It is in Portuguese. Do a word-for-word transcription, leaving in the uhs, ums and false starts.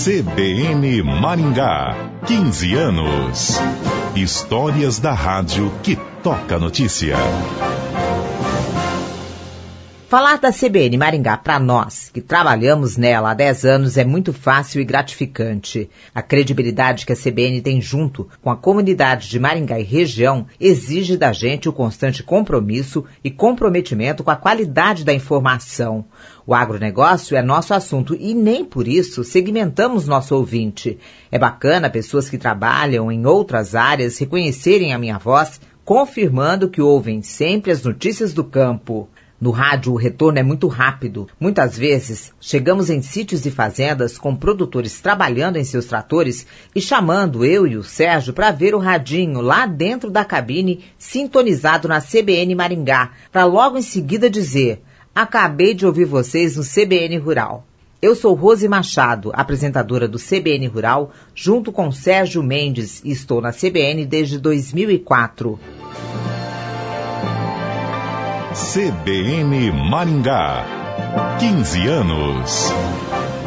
C B N Maringá, quinze anos. Histórias da rádio que toca notícia. Falar da C B N Maringá para nós, que trabalhamos nela há dez anos, é muito fácil e gratificante. A credibilidade que a C B N tem junto com a comunidade de Maringá e região exige da gente o constante compromisso e comprometimento com a qualidade da informação. O agronegócio é nosso assunto e nem por isso segmentamos nosso ouvinte. É bacana pessoas que trabalham em outras áreas reconhecerem a minha voz, confirmando que ouvem sempre as notícias do campo. No rádio, o retorno é muito rápido. Muitas vezes, chegamos em sítios e fazendas com produtores trabalhando em seus tratores e chamando eu e o Sérgio para ver o radinho lá dentro da cabine, sintonizado na C B N Maringá, para logo em seguida dizer: acabei de ouvir vocês no C B N Rural. Eu sou Rose Machado, apresentadora do C B N Rural, junto com Sérgio Mendes, e estou na C B N desde dois mil e quatro. C B N Maringá, quinze anos.